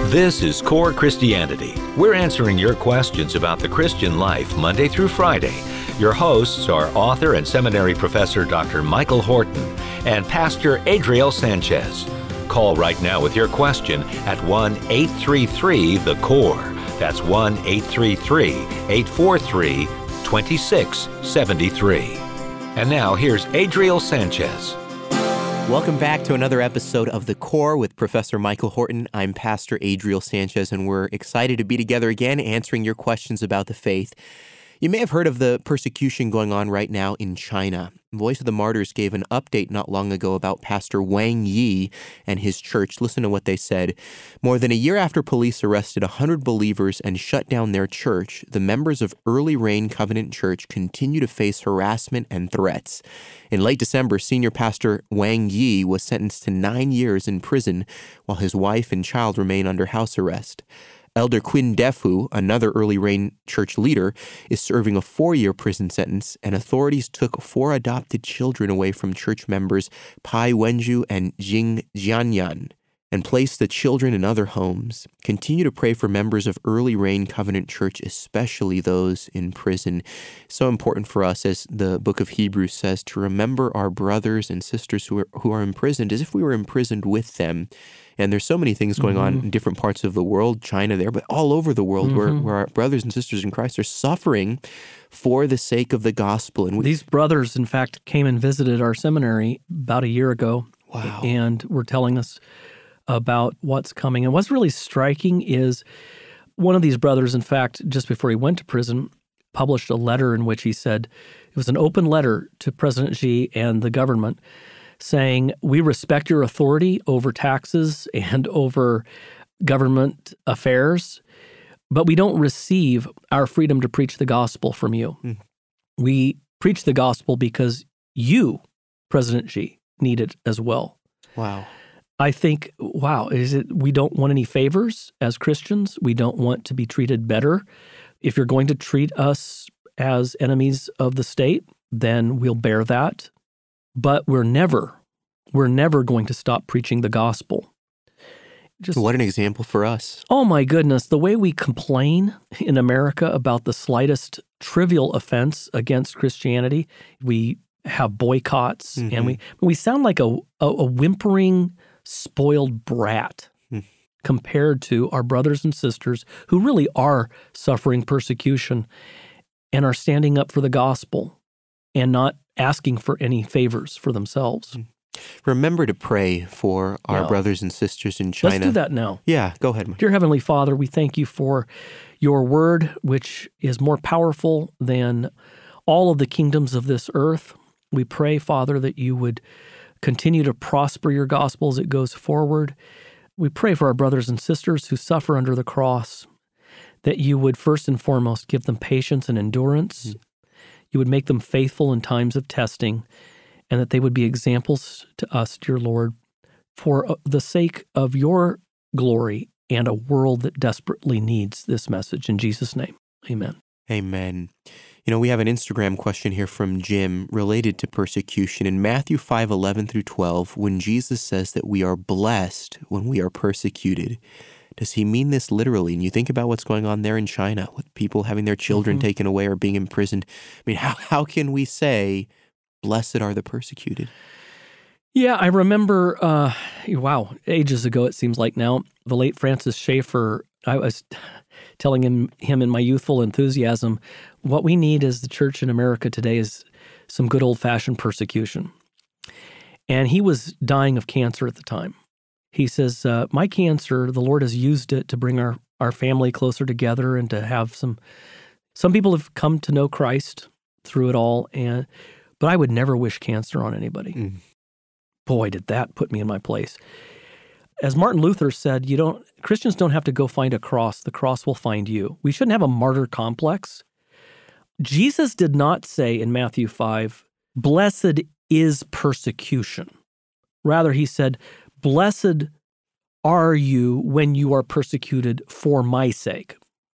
This is Core Christianity. We're answering your questions about the Christian life Monday through Friday. Your hosts are author and seminary professor Dr. Michael Horton and Pastor Adriel Sanchez. Call right now with your question at 1-833-THE-CORE. That's 1-833-843-2673. And now here's Adriel Sanchez. Welcome back to another episode of The Core with Professor Michael Horton. I'm Pastor Adriel Sanchez, and we're excited to be together again answering your questions about the faith. You may have heard of the persecution going on right now in China. Voice of the Martyrs gave an update not long ago about Pastor Wang Yi and his church. Listen to what they said. More than a year after police arrested 100 believers and shut down their church, the members of Early Rain Covenant Church continue to face harassment and threats. In late December, senior pastor Wang Yi was sentenced to 9 years in prison while his wife and child remain under house arrest. Elder Quinn Defu, another Early Rain Church leader, is serving a 4-year prison sentence, and authorities took 4 adopted children away from church members Pai Wenju and Jing Jianyan and placed the children in other homes. Continue to pray for members of Early Rain Covenant Church, especially those in prison. So important for us, as the book of Hebrews says, to remember our brothers and sisters who are imprisoned as if we were imprisoned with them. And there's so many things going on in different parts of the world, China there, but all over the world where our brothers and sisters in Christ are suffering for the sake of the gospel. And these brothers, in fact, came and visited our seminary about a year ago. Wow. And were telling us about what's coming. And what's really striking is one of these brothers, in fact, just before he went to prison, published a letter in which he said, it was an open letter to President Xi and the government, saying, we respect your authority over taxes and over government affairs, but we don't receive our freedom to preach the gospel from you. We preach the gospel because you, President Xi, need it as well. Wow. I think, we don't want any favors as Christians. We don't want to be treated better. If you're going to treat us as enemies of the state, then we'll bear that. But we're never going to stop preaching the gospel. What an example for us. Oh my goodness, the way we complain in America about the slightest trivial offense against Christianity, we have boycotts, and we sound like a whimpering, spoiled brat compared to our brothers and sisters who really are suffering persecution and are standing up for the gospel and not asking for any favors for themselves. Remember to pray for our brothers and sisters in China. Let's do that now. Yeah, go ahead, Mike. Dear Heavenly Father, we thank you for your word, which is more powerful than all of the kingdoms of this earth. We pray, Father, that you would continue to prosper your gospel as it goes forward. We pray for our brothers and sisters who suffer under the cross, that you would first and foremost give them patience and endurance. You would make them faithful in times of testing, and that they would be examples to us, dear Lord, for the sake of your glory and a world that desperately needs this message. In Jesus' name, amen. Amen. You know, we have an Instagram question here from Jim related to persecution. In Matthew 5:11-12, when Jesus says that we are blessed when we are persecuted, does he mean this literally? And you think about what's going on there in China with people having their children taken away or being imprisoned. I mean, how can we say, blessed are the persecuted? Yeah, I remember, ages ago it seems like now, the late Francis Schaeffer, I was telling him in my youthful enthusiasm, what we need as the church in America today is some good old-fashioned persecution. And he was dying of cancer at the time. He says, my cancer, the Lord has used it to bring our family closer together and to have some people have come to know Christ through it all, but I would never wish cancer on anybody. Boy, did that put me in my place. As Martin Luther said, Christians don't have to go find a cross. The cross will find you. We shouldn't have a martyr complex. Jesus did not say in Matthew 5, blessed is persecution. Rather, he said, blessed are you when you are persecuted for my sake.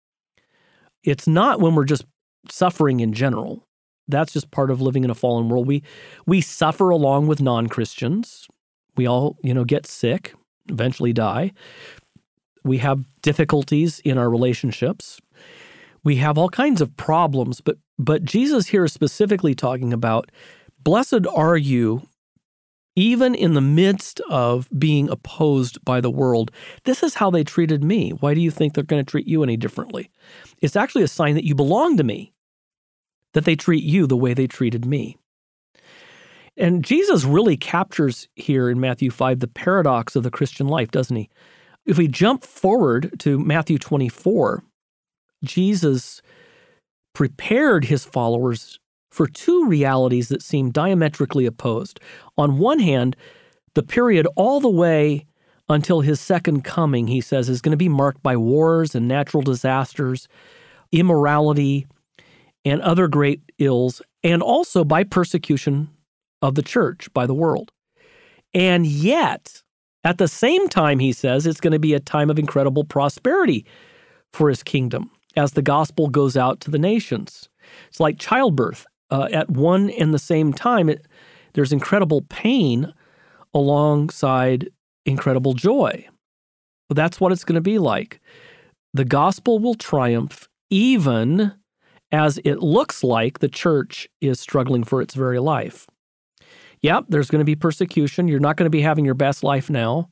It's not when we're just suffering in general. That's just part of living in a fallen world. We suffer along with non-Christians. We all, get sick, eventually die. We have difficulties in our relationships. We have all kinds of problems, but Jesus here is specifically talking about, blessed are you, even in the midst of being opposed by the world. This is how they treated me. Why do you think they're going to treat you any differently? It's actually a sign that you belong to me, that they treat you the way they treated me. And Jesus really captures here in Matthew 5 the paradox of the Christian life, doesn't he? If we jump forward to Matthew 24, Jesus prepared his followers for two realities that seem diametrically opposed. On one hand, the period all the way until his second coming, he says, is going to be marked by wars and natural disasters, immorality, and other great ills, and also by persecution of the church by the world. And yet, at the same time, he says, it's going to be a time of incredible prosperity for his kingdom as the gospel goes out to the nations. It's like childbirth. At one and the same time, there's incredible pain alongside incredible joy. That's what it's going to be like. The gospel will triumph even as it looks like the church is struggling for its very life. Yep, there's going to be persecution. You're not going to be having your best life now.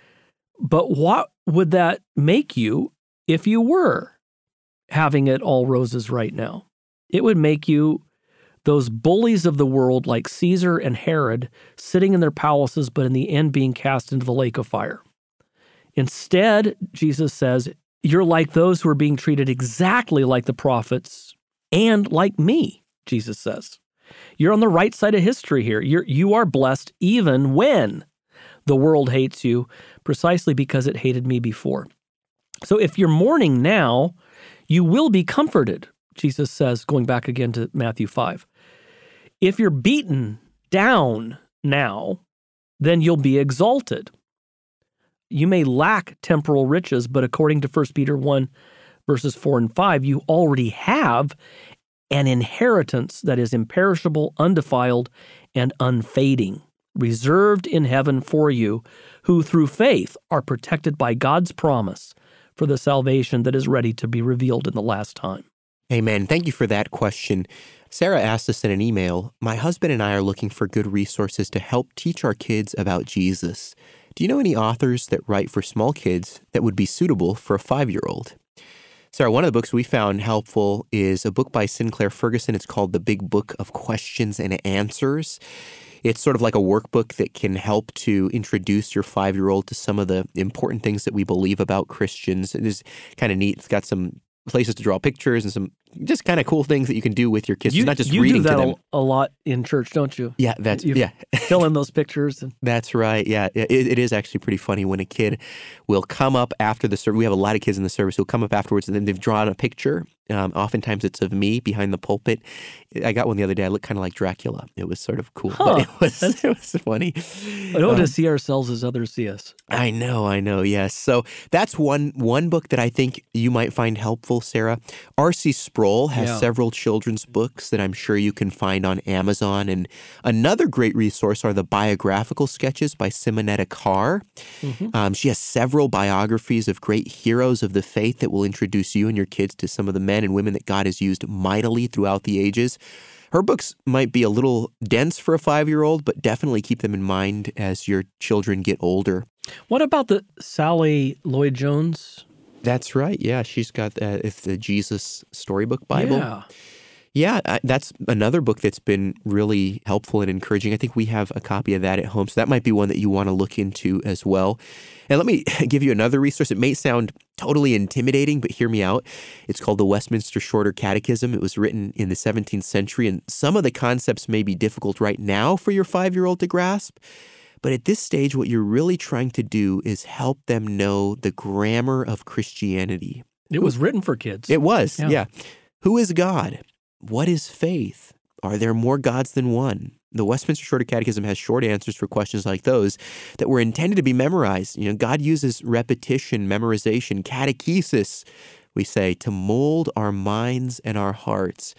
But what would that make you if you were having it all roses right now? It would make you those bullies of the world like Caesar and Herod sitting in their palaces, but in the end being cast into the lake of fire. Instead, Jesus says, you're like those who are being treated exactly like the prophets and like me, Jesus says. You're on the right side of history here. You are blessed even when the world hates you, precisely because it hated me before. So if you're mourning now, you will be comforted, Jesus says, going back again to Matthew 5. If you're beaten down now, then you'll be exalted. You may lack temporal riches, but according to 1 Peter 1, verses 4 and 5, you already have an inheritance that is imperishable, undefiled, and unfading, reserved in heaven for you, who through faith are protected by God's promise for the salvation that is ready to be revealed in the last time. Amen. Thank you for that question. Sarah asked us in an email, my husband and I are looking for good resources to help teach our kids about Jesus. Do you know any authors that write for small kids that would be suitable for a 5-year-old? Sarah, one of the books we found helpful is a book by Sinclair Ferguson. It's called The Big Book of Questions and Answers. It's sort of like a workbook that can help to introduce your 5-year-old to some of the important things that we believe about Christians. It is kind of neat. It's got some places to draw pictures and some just kind of cool things that you can do with your kids. It's not just reading to them. You do that a lot in church, don't you? Yeah, fill in those pictures. That's right. Yeah, it is actually pretty funny when a kid will come up after the service. We have a lot of kids in the service who'll come up afterwards and then they've drawn a picture. Oftentimes it's of me behind the pulpit. I got one the other day. I looked kind of like Dracula. It was sort of cool, but it was funny. I don't want to see ourselves as others see us. I know. Yes. So that's one book that I think you might find helpful, Sarah. R.C. Sproul has several children's books that I'm sure you can find on Amazon. And another great resource are the biographical sketches by Simonetta Carr. Mm-hmm. She has several biographies of great heroes of the faith that will introduce you and your kids to some of the men and women that God has used mightily throughout the ages. Her books might be a little dense for a 5-year-old, but definitely keep them in mind as your children get older. What about the Sally Lloyd-Jones? That's right. Yeah, she's got it's the Jesus Storybook Bible. Yeah, that's another book that's been really helpful and encouraging. I think we have a copy of that at home, so that might be one that you want to look into as well. And let me give you another resource. It may sound totally intimidating, but hear me out. It's called the Westminster Shorter Catechism. It was written in the 17th century, and some of the concepts may be difficult right now for your 5-year-old to grasp. But at this stage, what you're really trying to do is help them know the grammar of Christianity. It was written for kids. It was, yeah. Who is God? What is faith? Are there more gods than one? The Westminster Shorter Catechism has short answers for questions like those that were intended to be memorized. You know, God uses repetition, memorization, catechesis, we say, to mold our minds and our hearts.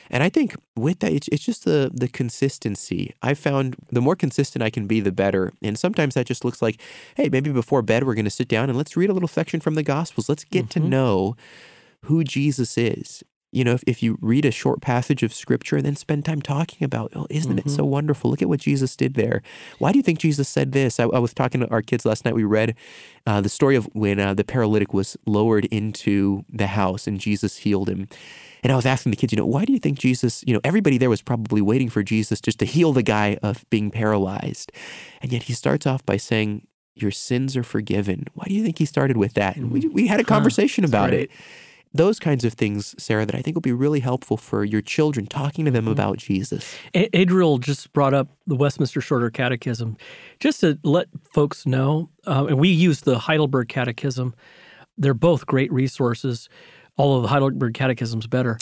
And I think with that, it's just the consistency. I found the more consistent I can be, the better. And sometimes that just looks like, hey, maybe before bed, we're going to sit down and let's read a little section from the Gospels. Let's get to know who Jesus is. You know, if you read a short passage of Scripture and then spend time talking about, oh, isn't it so wonderful? Look at what Jesus did there. Why do you think Jesus said this? I was talking to our kids last night. We read the story of when the paralytic was lowered into the house and Jesus healed him. And I was asking the kids, why do you think Jesus, everybody there was probably waiting for Jesus just to heal the guy of being paralyzed. And yet he starts off by saying, your sins are forgiven. Why do you think he started with that? And we had a conversation about it. Those kinds of things, Sarah, that I think will be really helpful for your children, talking to them about Jesus. Adriel just brought up the Westminster Shorter Catechism. Just to let folks know, and we use the Heidelberg Catechism. They're both great resources, although the Heidelberg Catechism's better.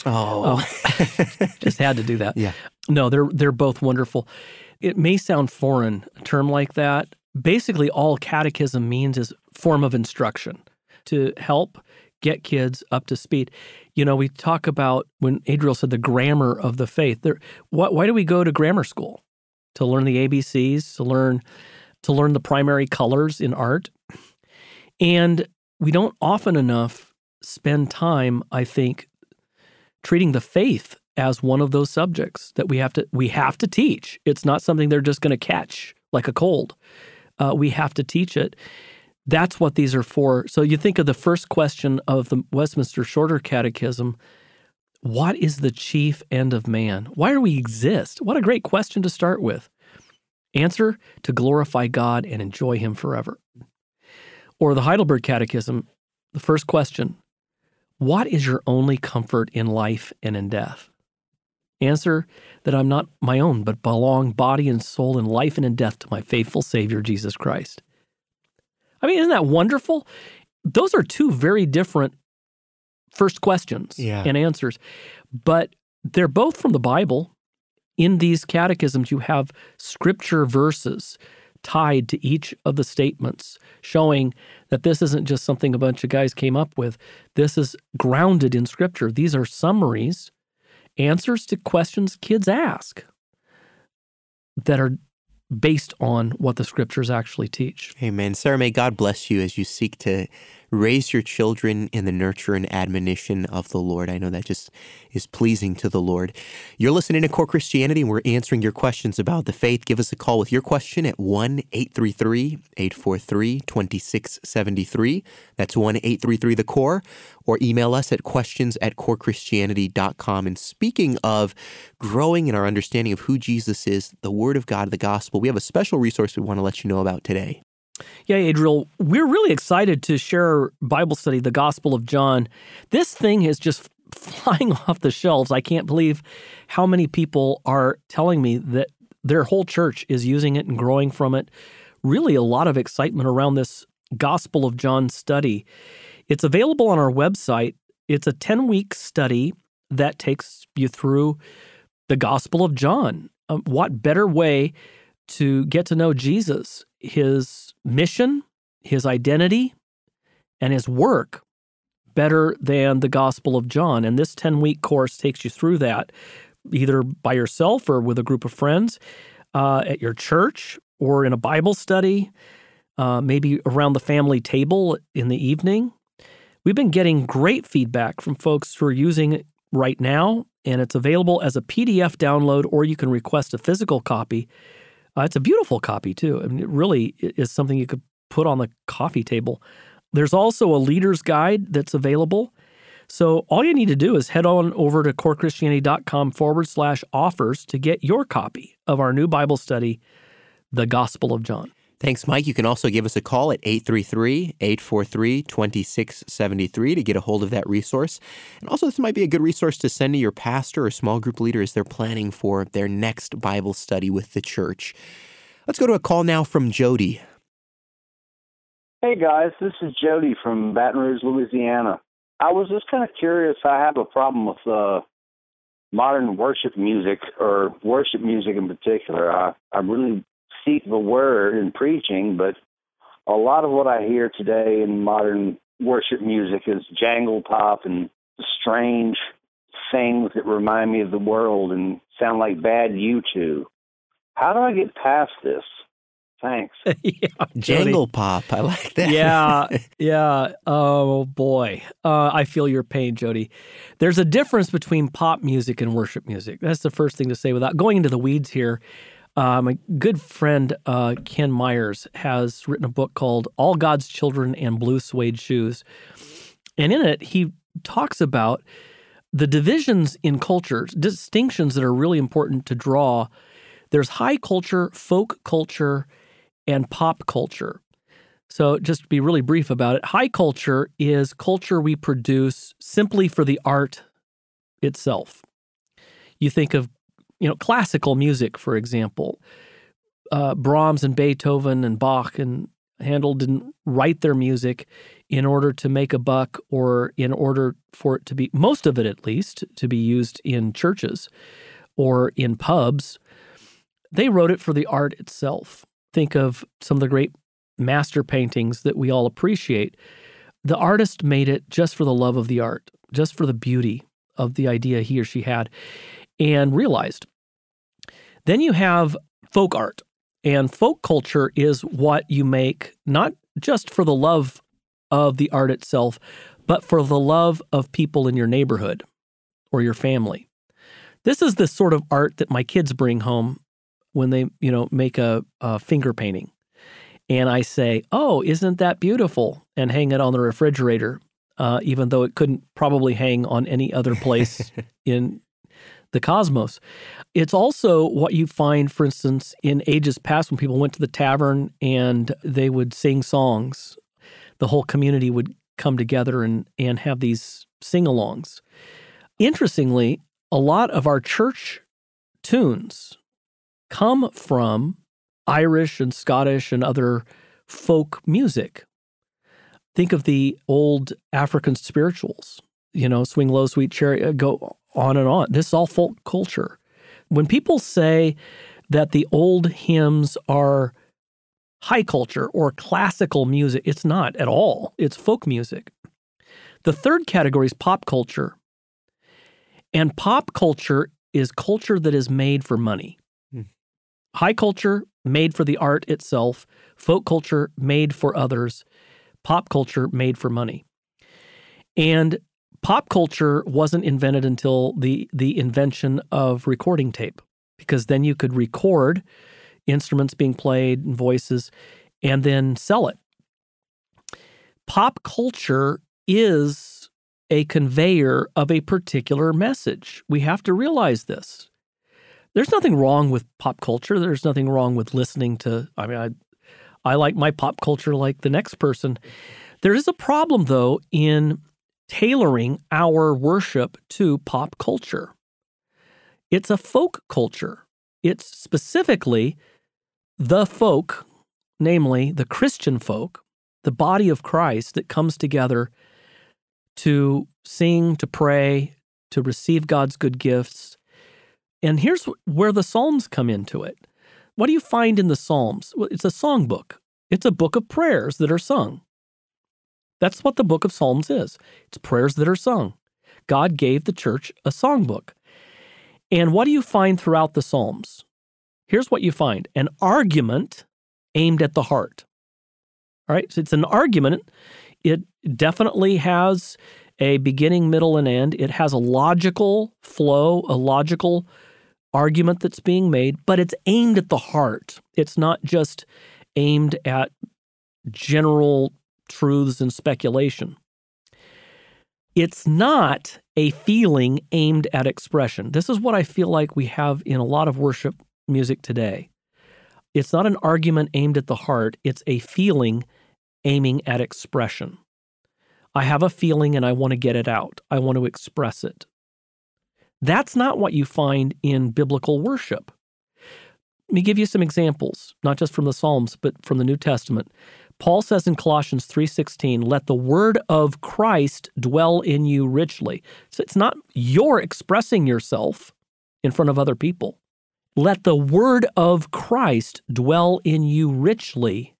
Just had to do that. Yeah. No, they're both wonderful. It may sound foreign, a term like that. Basically, all catechism means is form of instruction to help get kids up to speed. We talk about, when Adriel said the grammar of the faith, why do we go to grammar school? To learn the ABCs, to learn the primary colors in art. And we don't often enough spend time, I think, treating the faith as one of those subjects that we have to teach. It's not something they're just going to catch like a cold. We have to teach it. That's what these are for. So you think of the first question of the Westminster Shorter Catechism, what is the chief end of man? Why do we exist? What a great question to start with. Answer, to glorify God and enjoy Him forever. Or the Heidelberg Catechism, the first question, what is your only comfort in life and in death? Answer, that I'm not my own, but belong body and soul in life and in death to my faithful Savior, Jesus Christ. I mean, isn't that wonderful? Those are two very different first questions and answers, but they're both from the Bible. In these catechisms, you have scripture verses tied to each of the statements, showing that this isn't just something a bunch of guys came up with. This is grounded in Scripture. These are summaries, answers to questions kids ask that are based on what the Scriptures actually teach. Amen. Sarah, may God bless you as you seek to raise your children in the nurture and admonition of the Lord. I know that just is pleasing to the Lord. You're listening to Core Christianity, and we're answering your questions about the faith. Give us a call with your question at 1-833-843-2673. That's 1-833-THE-CORE. Or email us at questions@corechristianity.com. And speaking of growing in our understanding of who Jesus is, the Word of God, the Gospel, we have a special resource we want to let you know about today. Yeah, Adriel, we're really excited to share our Bible study, the Gospel of John. This thing is just flying off the shelves. I can't believe how many people are telling me that their whole church is using it and growing from it. Really a lot of excitement around this Gospel of John study. It's available on our website. It's a 10-week study that takes you through the Gospel of John. What better way to get to know Jesus, His mission, His identity, and His work better than the Gospel of John? And this 10-week course takes you through that, either by yourself or with a group of friends, at your church or in a Bible study, maybe around the family table in the evening. We've been getting great feedback from folks who are using it right now, and it's available as a PDF download, or you can request a physical copy. It's a beautiful copy, too. I mean, it really is something you could put on the coffee table. There's also a leader's guide that's available. So all you need to do is head on over to corechristianity.com/offers to get your copy of our new Bible study, The Gospel of John. Thanks, Mike. You can also give us a call at 833-843-2673 to get a hold of that resource. And also, this might be a good resource to send to your pastor or small group leader as they're planning for their next Bible study with the church. Let's go to a call now from Jody. Hey, guys. This is Jody from Baton Rouge, Louisiana. I was just kind of curious. I have a problem with modern worship music, or worship music in particular. I really seek the word in preaching, but a lot of what I hear today in modern worship music is jangle pop and strange things that remind me of the world and sound like bad U2. How do I get past this? Thanks. Yeah, Jangle pop. I like that. Yeah. Oh, boy. I feel your pain, Jody. There's a difference between pop music and worship music. That's the first thing to say without going into the weeds here. My good friend, Ken Myers, has written a book called All God's Children and Blue Suede Shoes. And in it, he talks about the divisions in cultures, distinctions that are really important to draw. There's high culture, folk culture, and pop culture. So just to be really brief about it, high culture is culture we produce simply for the art itself. You think of, classical music, for example. Brahms and Beethoven and Bach and Handel didn't write their music in order to make a buck or in order for it to be, most of it at least, to be used in churches or in pubs. They wrote it for the art itself. Think of some of the great master paintings that we all appreciate. The artist made it just for the love of the art, just for the beauty of the idea he or she had, and realized. Then you have folk art, and folk culture is what you make not just for the love of the art itself, but for the love of people in your neighborhood or your family. This is the sort of art that my kids bring home when they, make a finger painting. And I say, oh, isn't that beautiful? And hang it on the refrigerator, even though it couldn't probably hang on any other place in the cosmos. It's also what you find, for instance, in ages past when people went to the tavern and they would sing songs. The whole community would come together and have these sing-alongs. Interestingly, a lot of our church tunes come from Irish and Scottish and other folk music. Think of the old African spirituals, Swing Low, Sweet Chariot, go on and on. This is all folk culture. When people say that the old hymns are high culture or classical music, it's not at all. It's folk music. The third category is pop culture. And pop culture is culture that is made for money. High culture, made for the art itself. Folk culture, made for others. Pop culture, made for money. And pop culture wasn't invented until the invention of recording tape, because then you could record instruments being played and voices and then sell it. Pop culture is a conveyor of a particular message. We have to realize this. There's nothing wrong with pop culture. There's nothing wrong with listening to, I like my pop culture like the next person. There is a problem, though, in tailoring our worship to pop culture. It's a folk culture. It's specifically the folk, namely the Christian folk, the body of Christ that comes together to sing, to pray, to receive God's good gifts. And here's where the Psalms come into it. What do you find in the Psalms? Well, it's a songbook. It's a book of prayers that are sung. That's what the book of Psalms is. It's prayers that are sung. God gave the church a songbook. And what do you find throughout the Psalms? Here's what you find. An argument aimed at the heart. All right, so it's an argument. It definitely has a beginning, middle, and end. It has a logical flow, a logical argument that's being made, but it's aimed at the heart. It's not just aimed at general truths and speculation. It's not a feeling aimed at expression. This is what I feel like we have in a lot of worship music today. It's not an argument aimed at the heart. It's a feeling aiming at expression. I have a feeling and I want to get it out. I want to express it. That's not what you find in biblical worship. Let me give you some examples, not just from the Psalms, but from the New Testament. Paul says in Colossians 3:16, let the word of Christ dwell in you richly. So it's not you're expressing yourself in front of other people. Let the word of Christ dwell in you richly,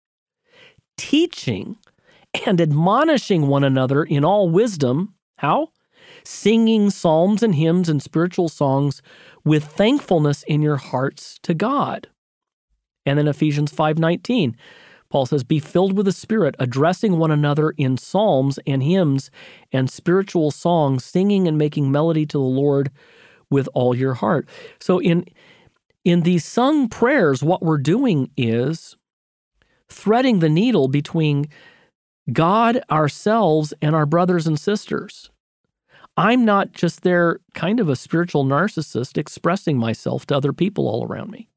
teaching and admonishing one another in all wisdom. How? singing psalms and hymns and spiritual songs with thankfulness in your hearts to God. And then Ephesians 5:19, Paul says, be filled with the Spirit, addressing one another in psalms and hymns and spiritual songs, singing and making melody to the Lord with all your heart. So in these sung prayers, what we're doing is threading the needle between God, ourselves, and our brothers and sisters. I'm not just there kind of a spiritual narcissist expressing myself to other people all around me.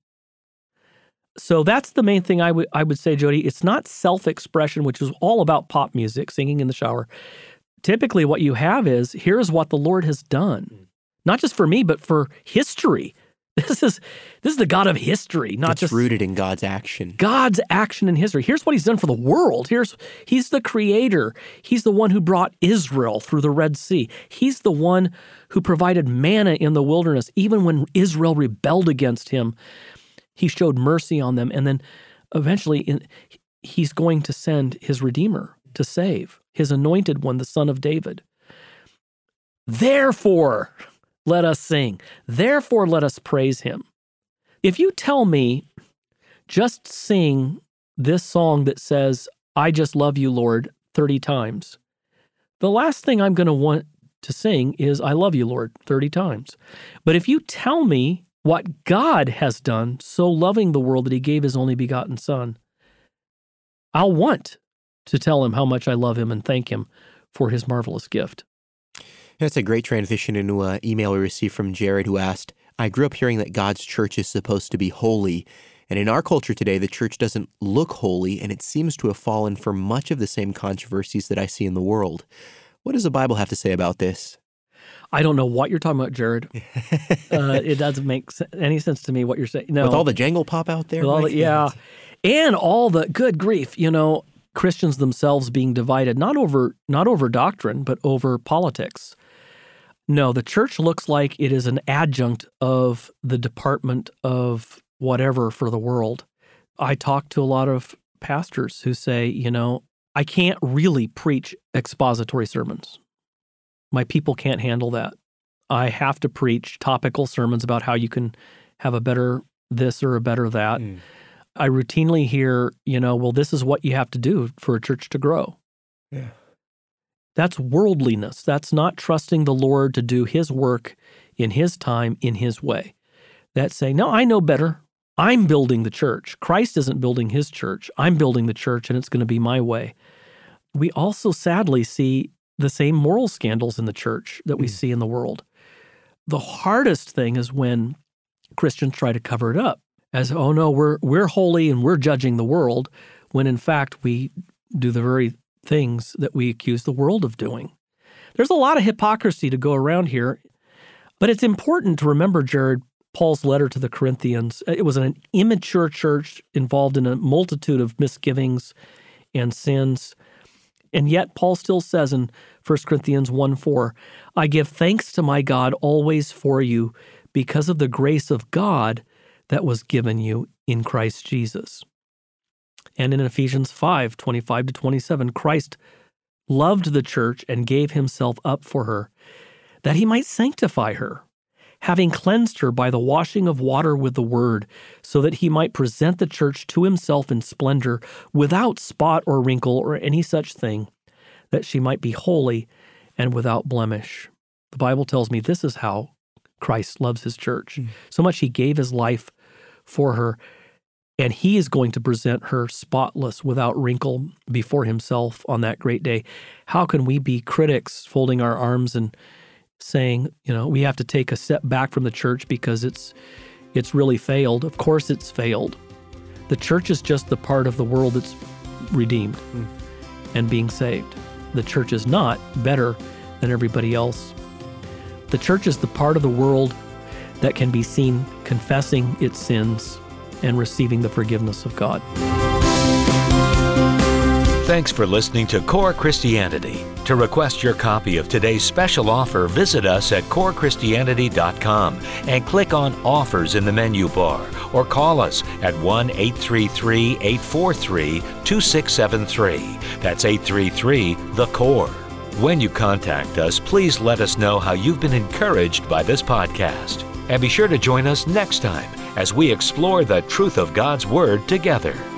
So that's the main thing I would say, Jody. It's not self-expression, which is all about pop music, singing in the shower. Typically what you have is, here's what the Lord has done. Not just for me, but for history. This is the God of history, not it's just rooted in God's action. God's action in history. Here's what he's done for the world. He's the creator. He's the one who brought Israel through the Red Sea. He's the one who provided manna in the wilderness. Even when Israel rebelled against him, he showed mercy on them. And then eventually he's going to send his Redeemer to save, his anointed one, the Son of David. Therefore, let us sing. Therefore, let us praise him. If you tell me, just sing this song that says, I just love you, Lord, 30 times, the last thing I'm going to want to sing is, I love you, Lord, 30 times. But if you tell me what God has done, so loving the world that he gave his only begotten Son, I'll want to tell him how much I love him and thank him for his marvelous gift. That's a great transition into an email we received from Jared, who asked, I grew up hearing that God's church is supposed to be holy, and in our culture today, the church doesn't look holy, and it seems to have fallen for much of the same controversies that I see in the world. What does the Bible have to say about this? I don't know what you're talking about, Jared. It doesn't make any sense to me what you're saying. No. With all the jangle pop out there? Yeah. And all the, good grief, Christians themselves being divided, not over doctrine, but over politics. No, the church looks like it is an adjunct of the department of whatever for the world. I talk to a lot of pastors who say, I can't really preach expository sermons. My people can't handle that. I have to preach topical sermons about how you can have a better this or a better that. I routinely hear, well, this is what you have to do for a church to grow. Yeah. That's worldliness. That's not trusting the Lord to do his work in his time, in his way. That's saying, no, I know better. I'm building the church. Christ isn't building his church. I'm building the church, and it's going to be my way. We also sadly see the same moral scandals in the church that we see in the world. The hardest thing is when Christians try to cover it up as, oh no, we're holy and we're judging the world, when in fact we do the very things that we accuse the world of doing. There's a lot of hypocrisy to go around here, but it's important to remember, Jared, Paul's letter to the Corinthians. It was an immature church involved in a multitude of misgivings and sins. And yet Paul still says in 1 Corinthians 1:4, I give thanks to my God always for you because of the grace of God that was given you in Christ Jesus. And in Ephesians 5:25-27, Christ loved the church and gave himself up for her, that he might sanctify her, having cleansed her by the washing of water with the word, so that he might present the church to himself in splendor, without spot or wrinkle or any such thing, that she might be holy and without blemish. The Bible tells me this is how Christ loves his church. So much he gave his life for her, and he is going to present her spotless, without wrinkle, before himself on that great day. How can we be critics, folding our arms and saying, we have to take a step back from the church because it's really failed? Of course it's failed. The church is just the part of the world that's redeemed and being saved. The church is not better than everybody else. The church is the part of the world that can be seen confessing its sins and receiving the forgiveness of God. Thanks for listening to Core Christianity. To request your copy of today's special offer, visit us at corechristianity.com and click on Offers in the menu bar, or call us at 1-833-843-2673. That's 833-THE-CORE. When you contact us, please let us know how you've been encouraged by this podcast. And be sure to join us next time as we explore the truth of God's Word together.